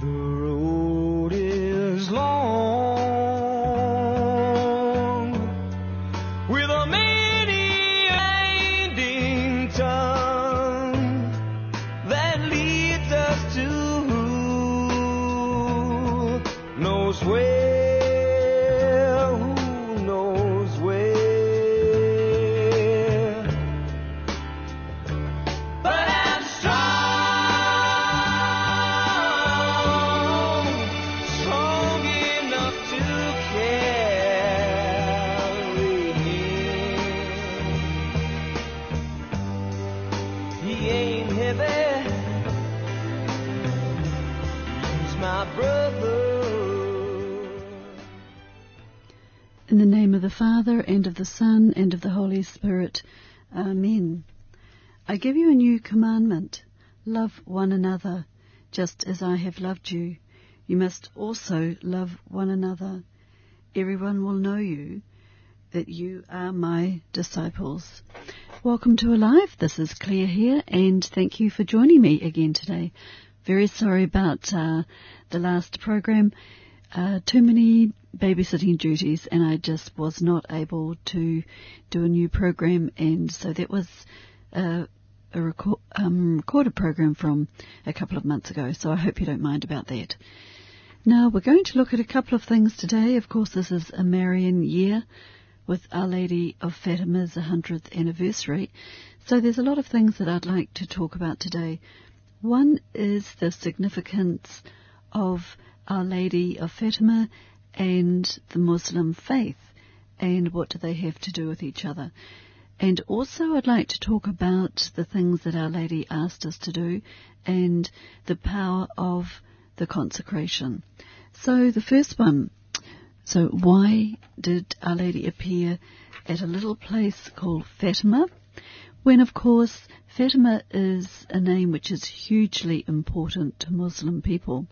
The road is long with a many winding tongue that leads us to who knows where, who knows where. But I'm strong, strong enough to carry him. He ain't heavy, he's my brother. In the name of the Father, and of the Son, and of the Holy Spirit. Amen. I give you a new commandment. Love one another, just as I have loved you. You must also love one another. Everyone will know you, that you are my disciples. Welcome to Alive. This is Claire here, and thank you for joining me again today. Very sorry about the last program. Too many babysitting duties, and I just was not able to do a new program, and so that was a recorded program from a couple of months ago, so I hope you don't mind about that. Now, we're going to look at a couple of things today. Of course, this is a Marian year with Our Lady of Fatima's 100th anniversary, so there's a lot of things that I'd like to talk about today. One is the significance of Our Lady of Fatima and the Muslim faith, and what do they have to do with each other. And also I'd like to talk about the things that Our Lady asked us to do and the power of the consecration. So the first one, so why did Our Lady appear at a little place called Fatima, when of course Fatima is a name which is hugely important to Muslim people?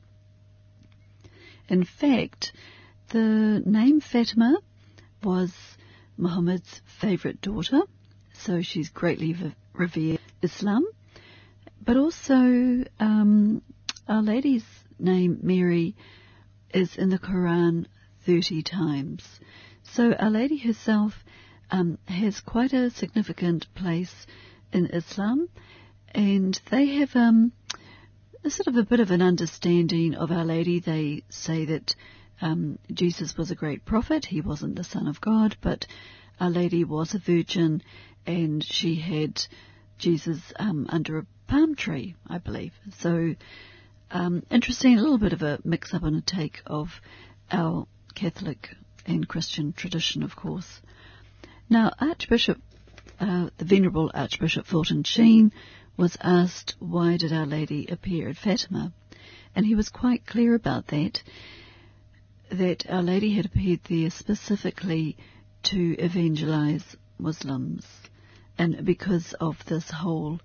In fact, the name Fatima was Muhammad's favourite daughter, so she's greatly revered Islam. But also, Our Lady's name, Mary, is in the Quran 30 times. So Our Lady herself has quite a significant place in Islam, and they have a sort of a bit of an understanding of Our Lady. They say that Jesus was a great prophet. He wasn't the Son of God, but Our Lady was a virgin, and she had Jesus under a palm tree, I believe. So interesting, a little bit of a mix-up and a take of our Catholic and Christian tradition, of course. Now, the Venerable Archbishop Fulton Sheen was asked, why did Our Lady appear at Fatima? And he was quite clear about that Our Lady had appeared there specifically to evangelize Muslims, and because of this whole,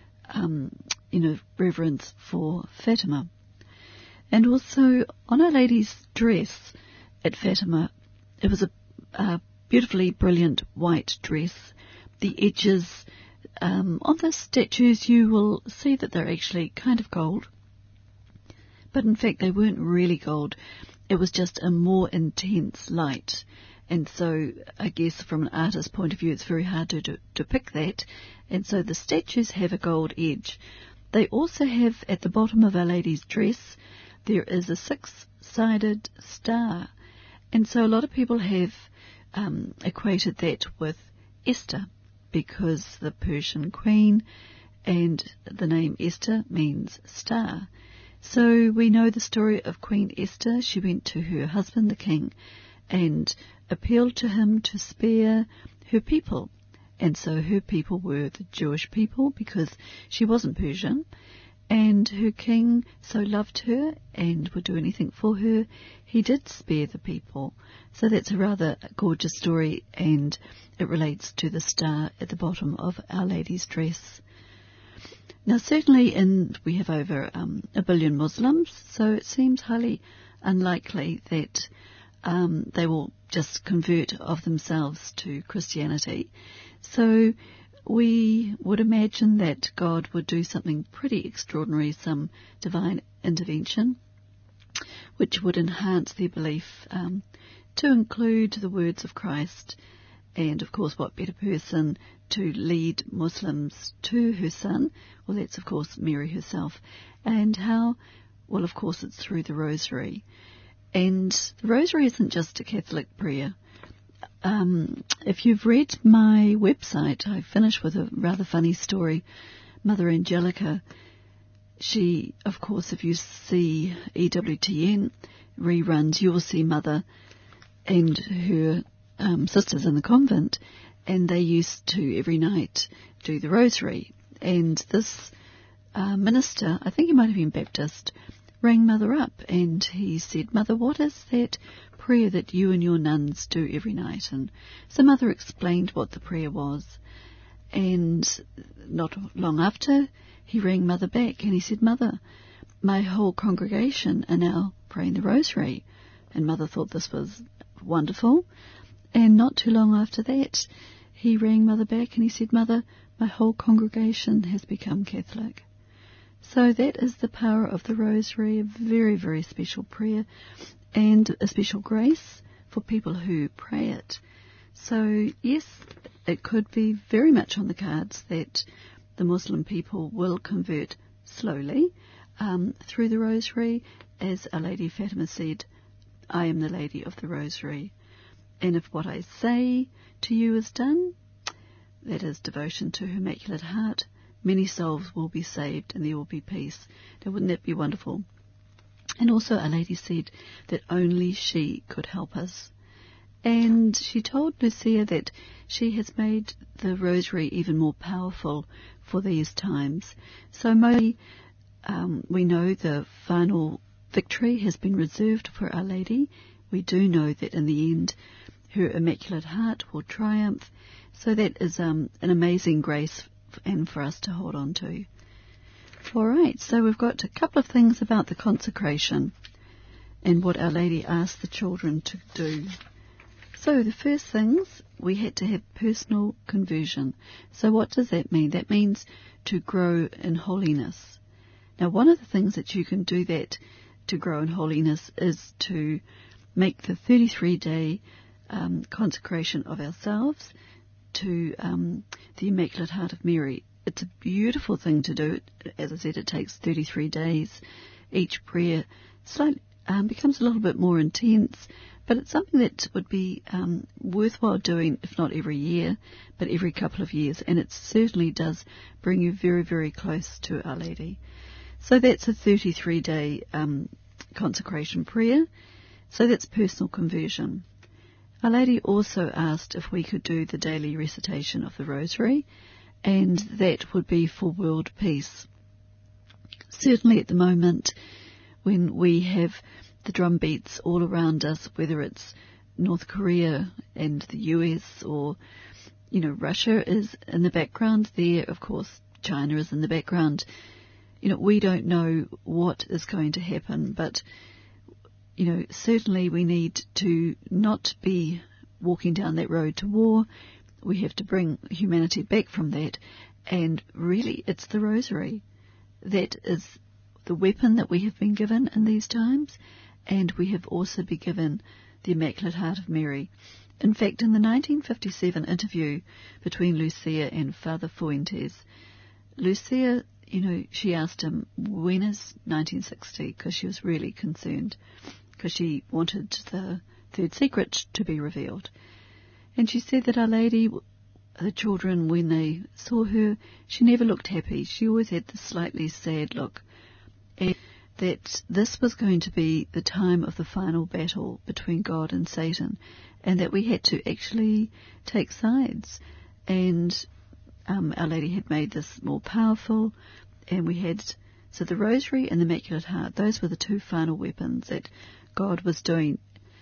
reverence for Fatima. And also, on Our Lady's dress at Fatima, it was a beautifully brilliant white dress. The edges on the statues, you will see that they're actually kind of gold, but in fact they weren't really gold. It was just a more intense light, and so I guess from an artist's point of view it's very hard to depict that, and so the statues have a gold edge. They also have at the bottom of Our Lady's dress there is a 6-sided star, and so a lot of people have equated that with Esther, because the Persian queen and the name Esther means star. So we know the story of Queen Esther. She went to her husband, the king, and appealed to him to spare her people. And so her people were the Jewish people, because she wasn't Persian. And her king so loved her and would do anything for her, he did spare the people. So that's a rather gorgeous story, and it relates to the star at the bottom of Our Lady's dress. Now, certainly we have over 1 billion Muslims, so it seems highly unlikely that they will just convert of themselves to Christianity. So we would imagine that God would do something pretty extraordinary, some divine intervention. which would enhance their belief to include the words of Christ. And, of course, what better person to lead Muslims to her son? Well, that's, of course, Mary herself. And how? Well, of course, it's through the Rosary. And the Rosary isn't just a Catholic prayer. If you've read my website, I finish with a rather funny story. Mother Angelica, she, of course, if you see EWTN reruns, you will see Mother and her sisters in the convent, and they used to every night do the Rosary. And this minister, I think he might have been Baptist, rang Mother up and he said, "Mother, what is that prayer that you and your nuns do every night?" And so Mother explained what the prayer was. And not long after, he rang Mother back and he said, "Mother, my whole congregation are now praying the Rosary." And Mother thought this was wonderful. And not too long after that, he rang Mother back and he said, "Mother, my whole congregation has become Catholic." So that is the power of the Rosary, a very, very special prayer and a special grace for people who pray it. So, yes, it could be very much on the cards that the Muslim people will convert slowly through the Rosary. As Our Lady Fatima said, "I am the Lady of the Rosary. And if what I say to you is done," that is devotion to her Immaculate Heart, "many souls will be saved and there will be peace." Now, wouldn't that be wonderful? And also Our Lady said that only she could help us. And she told Lucia that she has made the Rosary even more powerful for these times. So we know the final victory has been reserved for Our Lady. We do know that in the end her Immaculate Heart will triumph. So that is an amazing grace and for us to hold on to. All right, so we've got a couple of things about the consecration and what Our Lady asked the children to do. So the first things, we had to have personal conversion. So what does that mean? That means to grow in holiness. Now, one of the things that you can do that to grow in holiness is to make the 33-day consecration of ourselves to the Immaculate Heart of Mary. It's a beautiful thing to do. As I said, it takes 33 days. Each prayer slightly becomes a little bit more intense, but it's something that would be worthwhile doing, if not every year, but every couple of years. And it certainly does bring you very, very close to Our Lady. So that's a 33-day consecration prayer. So that's personal conversion. Our Lady also asked if we could do the daily recitation of the Rosary, and that would be for world peace. Certainly at the moment, when we have the drum beats all around us, whether it's North Korea and the US or, Russia is in the background there, of course, China is in the background. We don't know what is going to happen, but certainly we need to not be walking down that road to war. We have to bring humanity back from that. And really, it's the Rosary. That is the weapon that we have been given in these times. And we have also been given the Immaculate Heart of Mary. In fact, in the 1957 interview between Lucia and Father Fuentes, Lucia, she asked him, when is 1960? Because she was really concerned, because she wanted the third secret to be revealed. And she said that Our Lady, the children, when they saw her, she never looked happy. She always had this slightly sad look. And that this was going to be the time of the final battle between God and Satan, and that we had to actually take sides. And Our Lady had made this more powerful, and we had, so the Rosary and the Immaculate Heart, those were the two final weapons that God was going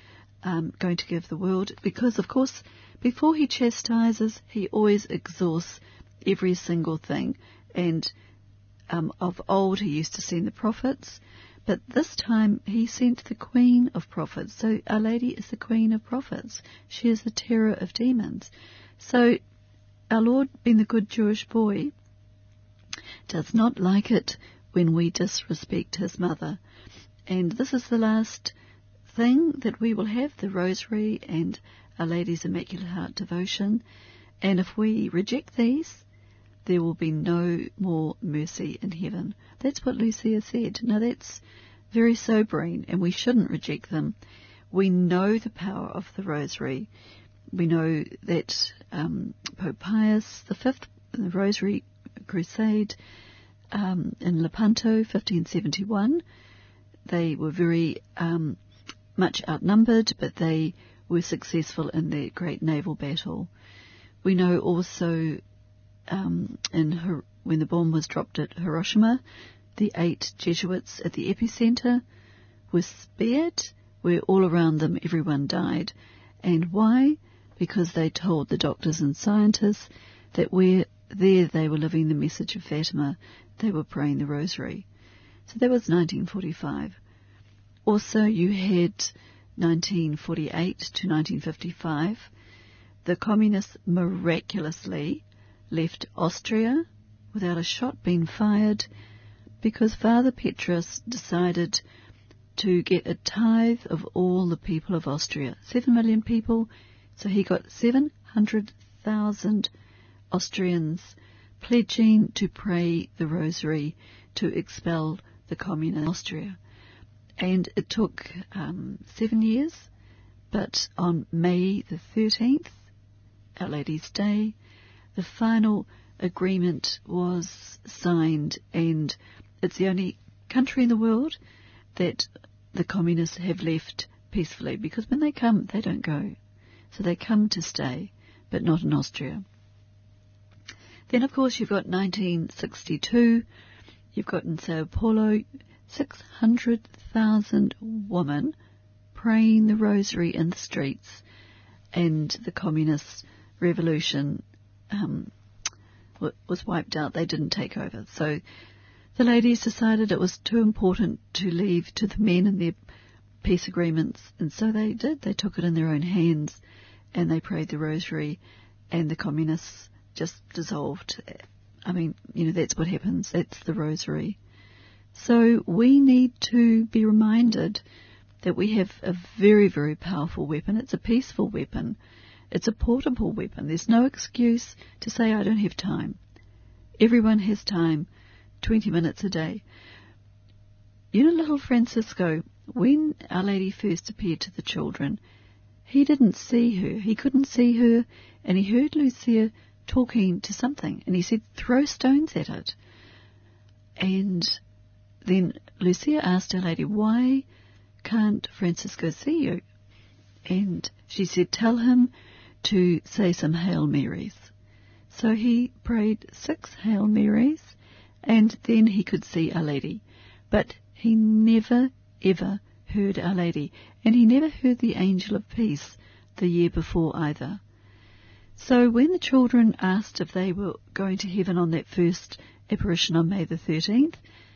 to give the world, because, of course, before he chastises, he always exhausts every single thing. And of old, he used to send the prophets, but this time he sent the Queen of Prophets. So Our Lady is the Queen of Prophets. She is the terror of demons. So our Lord, being the good Jewish boy, does not like it when we disrespect his mother. And this is the last thing that we will have, the Rosary and Our Lady's Immaculate Heart devotion. And if we reject these, there will be no more mercy in heaven. That's what Lucia said. Now that's very sobering, and we shouldn't reject them. We know the power of the Rosary. We know that Pope Pius V, the Rosary Crusade in Lepanto, 1571, they were very much outnumbered, but they were successful in their great naval battle. We know also when the bomb was dropped at Hiroshima, the 8 Jesuits at the epicenter were spared, where all around them everyone died. And why? Because they told the doctors and scientists that there they were living the message of Fatima. They were praying the Rosary. So that was 1945. Also, you had 1948 to 1955. The communists miraculously left Austria without a shot being fired because Father Petrus decided to get a tithe of all the people of Austria. 7 million people. So he got 700,000 Austrians pledging to pray the Rosary to expel the communists in Austria. And it took 7 years, but on May the 13th, Our Lady's Day, the final agreement was signed, and it's the only country in the world that the communists have left peacefully, because when they come, they don't go. So they come to stay, but not in Austria. Then, of course, you've got 1962. You've got in Sao Paulo 600,000 women praying the Rosary in the streets, and the communist revolution was wiped out. They didn't take over. So the ladies decided it was too important to leave to the men and their peace agreements, and so they did. They took it in their own hands, and they prayed the Rosary, and the communists just dissolved. I mean, that's what happens. That's the Rosary. So we need to be reminded that we have a very, very powerful weapon. It's a peaceful weapon. It's a portable weapon. There's no excuse to say, I don't have time. Everyone has time, 20 minutes a day. Little Francisco, when Our Lady first appeared to the children, he didn't see her. He couldn't see her, and he heard Lucia talking to something, and he said, throw stones at it. And then Lucia asked Our Lady, why can't Francisco see you? And she said, tell him to say some Hail Marys. So he prayed 6 Hail Marys, and then he could see Our Lady. But he never, ever heard Our Lady, and he never heard the Angel of Peace the year before either. So when the children asked if they were going to heaven on that first apparition on May the 13th,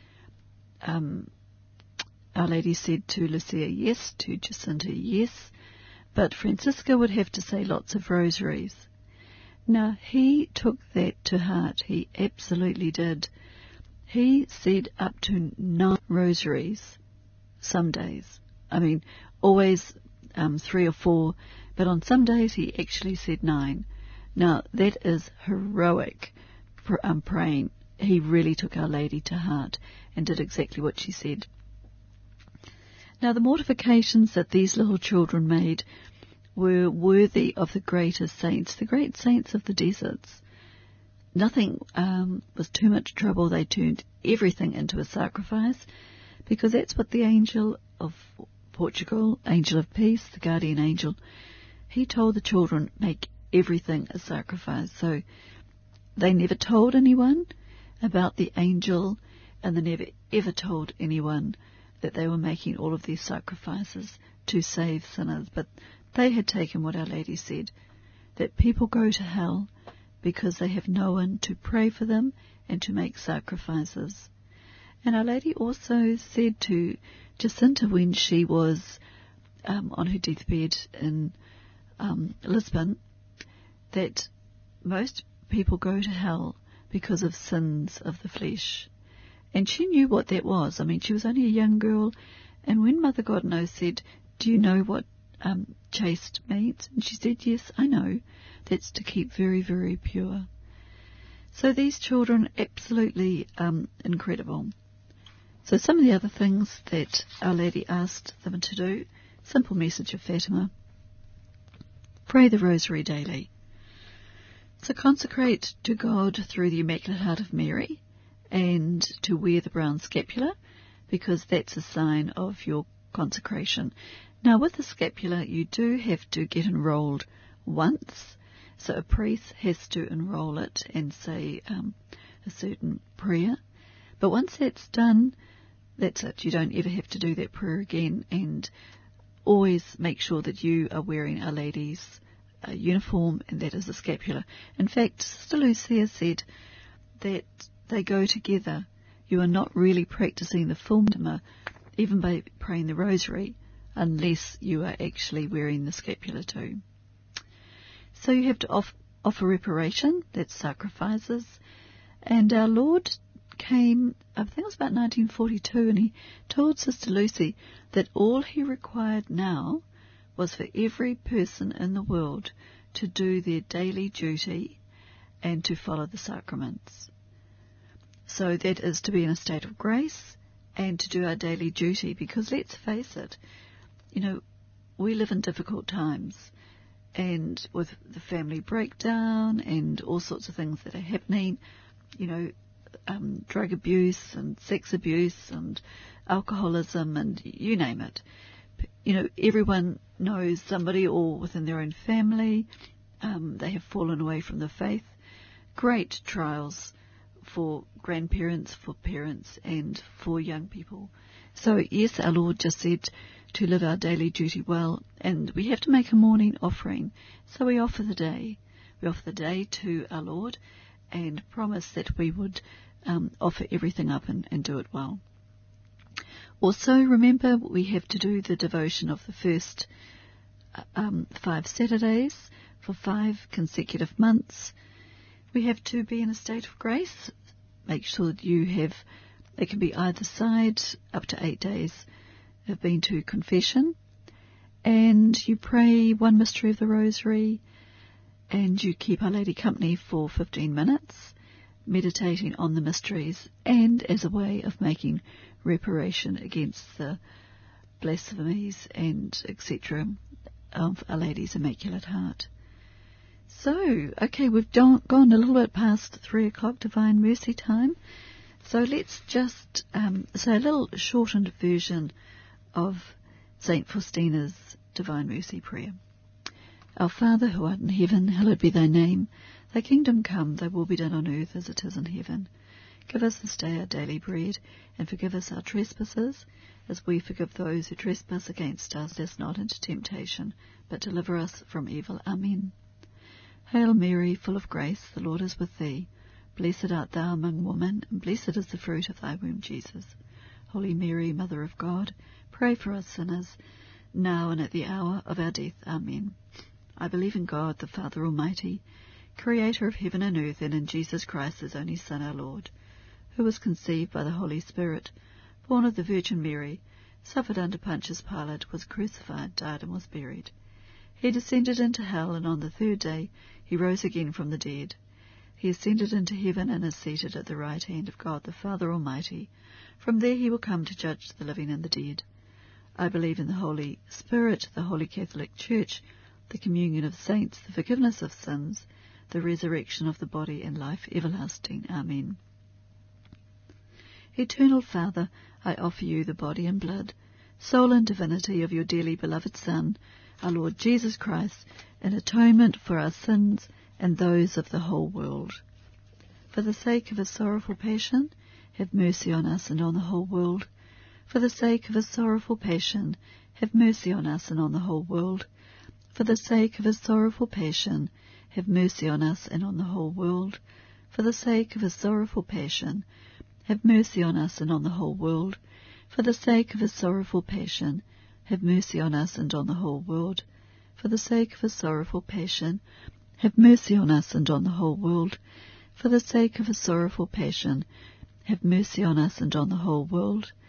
Our Lady said to Lucia, yes, to Jacinta, yes, but Francisco would have to say lots of rosaries. Now, he took that to heart. He absolutely did. He said up to 9 rosaries some days. I mean, always 3 or 4, but on some days he actually said 9. Now, that is heroic praying. He really took Our Lady to heart and did exactly what she said. Now, the mortifications that these little children made were worthy of the greatest saints, the great saints of the deserts. Nothing was too much trouble. They turned everything into a sacrifice, because that's what the angel of Portugal, angel of peace, the guardian angel, he told the children, make everything a sacrifice. So they never told anyone about the angel, and they never ever told anyone that they were making all of these sacrifices to save sinners. But they had taken what Our Lady said, that people go to hell because they have no one to pray for them and to make sacrifices. And Our Lady also said to Jacinta when she was on her deathbed in Lisbon, that most people go to hell because of sins of the flesh. And she knew what that was. I mean, she was only a young girl, And when Mother Godno said, do you know what chaste means? And she said, yes, I know. That's to keep very, very pure. So these children, absolutely incredible. So some of the other things that Our Lady asked them to do, simple message of Fatima. Pray the Rosary daily. So consecrate to God through the Immaculate Heart of Mary, and to wear the brown scapular, because that's a sign of your consecration. Now with the scapular you do have to get enrolled once, so a priest has to enroll it and say a certain prayer. But once that's done, that's it. You don't ever have to do that prayer again, and always make sure that you are wearing Our Lady's uniform, and that is a scapular. In fact, Sister Lucia said that they go together. You are not really practicing the full Fatima, even by praying the Rosary, unless you are actually wearing the scapular too. So you have to offer reparation, that's sacrifices. And our Lord came, I think it was about 1942, and he told Sister Lucy that all he required now was for every person in the world to do their daily duty and to follow the sacraments. So that is to be in a state of grace and to do our daily duty, because let's face it, you know, we live in difficult times, and with the family breakdown and all sorts of things that are happening, you know, drug abuse and sex abuse and alcoholism and you name it. You know, everyone knows somebody or within their own family, they have fallen away from the faith. Great trials for grandparents, for parents and for young people. So yes, our Lord just said to live our daily duty well, and we have to make a morning offering. So we offer the day. We offer the day to our Lord and promise that we would offer everything up and do it well. Also, remember, we have to do the devotion of the first 5 Saturdays for 5 consecutive months. We have to be in a state of grace. Make sure that you have, it can be either side, up to 8 days have been to confession. And you pray one mystery of the Rosary, and you keep Our Lady company for 15 minutes, meditating on the mysteries, and as a way of making reparation against the blasphemies and etc. of Our Lady's Immaculate Heart. So, okay, we've gone a little bit past 3 o'clock Divine Mercy time. So let's just say a little shortened version of St. Faustina's Divine Mercy Prayer. Our Father who art in heaven, hallowed be thy name. Thy kingdom come, thy will be done on earth as it is in heaven. Give us this day our daily bread, and forgive us our trespasses, as we forgive those who trespass against us. Lead us not into temptation, but deliver us from evil. Amen. Hail Mary, full of grace, the Lord is with thee. Blessed art thou among women, and blessed is the fruit of thy womb, Jesus. Holy Mary, Mother of God, pray for us sinners, now and at the hour of our death. Amen. I believe in God, the Father Almighty, Creator of heaven and earth, and in Jesus Christ, his only Son, our Lord, who was conceived by the Holy Spirit, born of the Virgin Mary, suffered under Pontius Pilate, was crucified, died, and was buried. He descended into hell, and on the 3rd day he rose again from the dead. He ascended into heaven and is seated at the right hand of God the Father Almighty. From there he will come to judge the living and the dead. I believe in the Holy Spirit, the Holy Catholic Church, the communion of saints, the forgiveness of sins, the resurrection of the body, and life everlasting. Amen. Eternal Father, I offer you the body and blood, soul and divinity of your dearly beloved Son, our Lord Jesus Christ, in atonement for our sins and those of the whole world. For the sake of his sorrowful passion, have mercy on us and on the whole world. For the sake of his sorrowful passion, have mercy on us and on the whole world. For the sake of his sorrowful passion, have mercy on us and on the whole world. For the sake of his sorrowful passion, have mercy on us and on the whole world. For the sake of his sorrowful passion, have mercy on us and on the whole world. For the sake of his sorrowful passion, have mercy on us and on the whole world. For the sake of his sorrowful passion, have mercy on us and on the whole world.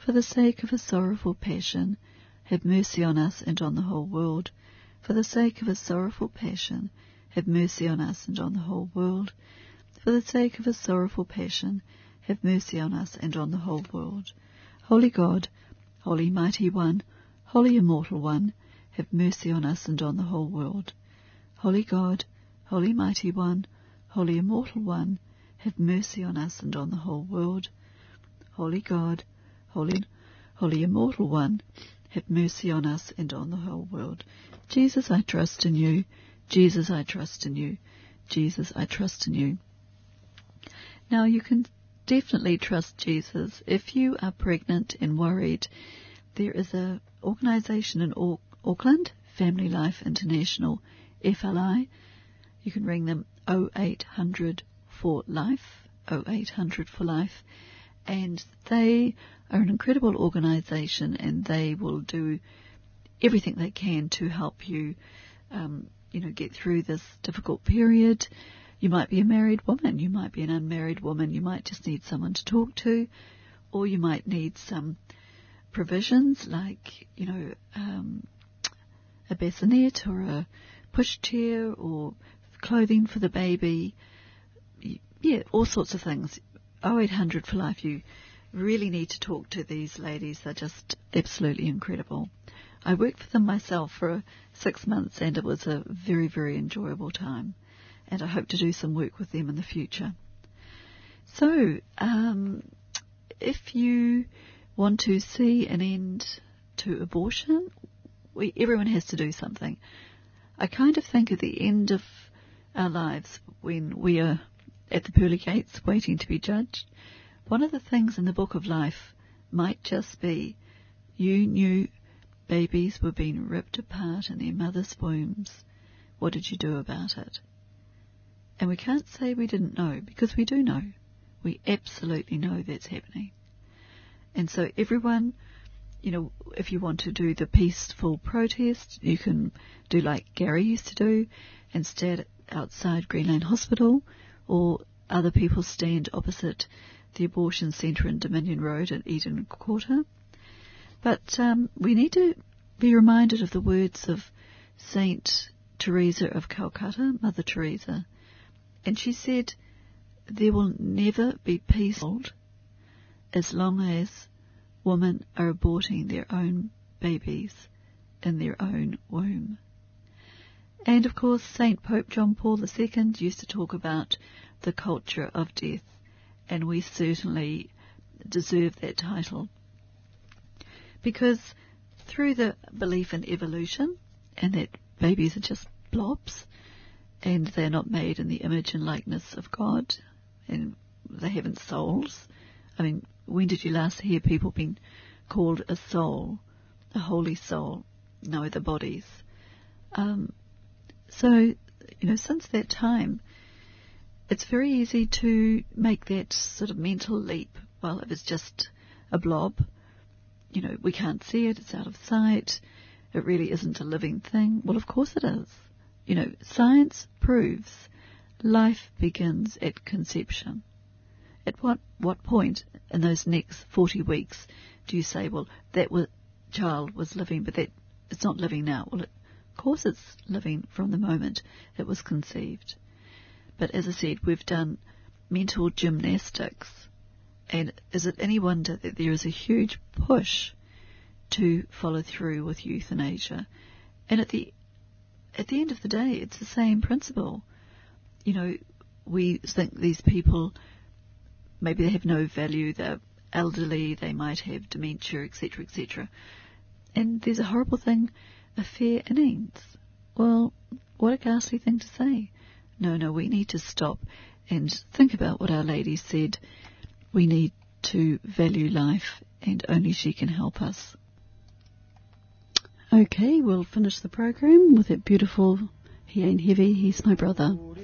For the sake of his sorrowful passion, have mercy on us and on the whole world. For the sake of his sorrowful passion, have mercy on us and on the whole world. For the sake of his sorrowful passion, have mercy on us and on the whole world. Holy God, Holy Mighty One, Holy Immortal One, have mercy on us and on the whole world. Holy God, Holy Mighty One, Holy Immortal One, have mercy on us and on the whole world. Holy God, Holy Immortal One, have mercy on us and on the whole world. Jesus, I trust in you. Jesus, I trust in you. Jesus, I trust in you. Now, you can definitely trust Jesus. If you are pregnant and worried, there is an organisation in Auckland, Family Life International, FLI. You can ring them 0800 for life, 0800 for life, and they are an incredible organisation, and they will do everything they can to help you, get through this difficult period. You might be a married woman, you might be an unmarried woman, you might just need someone to talk to, or you might need some provisions like, a bassinet or a pushchair or clothing for the baby. Yeah, all sorts of things. 0800 for life. You really need to talk to these ladies. They're just absolutely incredible. I worked for them myself for 6 months, and it was a very, very enjoyable time. And I hope to do some work with them in the future. So, if you want to see an end to abortion, everyone has to do something. I kind of think at the end of our lives, when we are at the pearly gates waiting to be judged, one of the things in the book of life might just be, you knew babies were being ripped apart in their mothers' wombs. What did you do about it? And we can't say we didn't know, because we do know. We absolutely know that's happening. And so everyone, if you want to do the peaceful protest, you can do like Gary used to do and stand outside Greenland Hospital, or other people stand opposite the abortion centre in Dominion Road at Eden Quarter. But we need to be reminded of the words of Saint Teresa of Calcutta, Mother Teresa. And she said, there will never be peace as long as women are aborting their own babies in their own womb. And of course, Saint Pope John Paul II used to talk about the culture of death, and we certainly deserve that title. Because through the belief in evolution, and that babies are just blobs, and they're not made in the image and likeness of God, and they haven't souls. I mean, when did you last hear people being called a soul, a holy soul? No, the bodies. So, since that time, it's very easy to make that sort of mental leap. Well, if it's just a blob, we can't see it, it's out of sight, it really isn't a living thing. Well, of course it is. Science proves life begins at conception. At what point in those next 40 weeks do you say, well, that child was living, but that it's not living now? Well, of course it's living from the moment it was conceived. But as I said, we've done mental gymnastics, and is it any wonder that there is a huge push to follow through with euthanasia? And at the end of the day, it's the same principle. We think these people, maybe they have no value, they're elderly, they might have dementia, etc., etc. And there's a horrible thing, a fair innings. Well, what a ghastly thing to say. No, we need to stop and think about what Our Lady said. We need to value life, and only she can help us. Okay, we'll finish the program with that beautiful He Ain't Heavy, He's My Brother.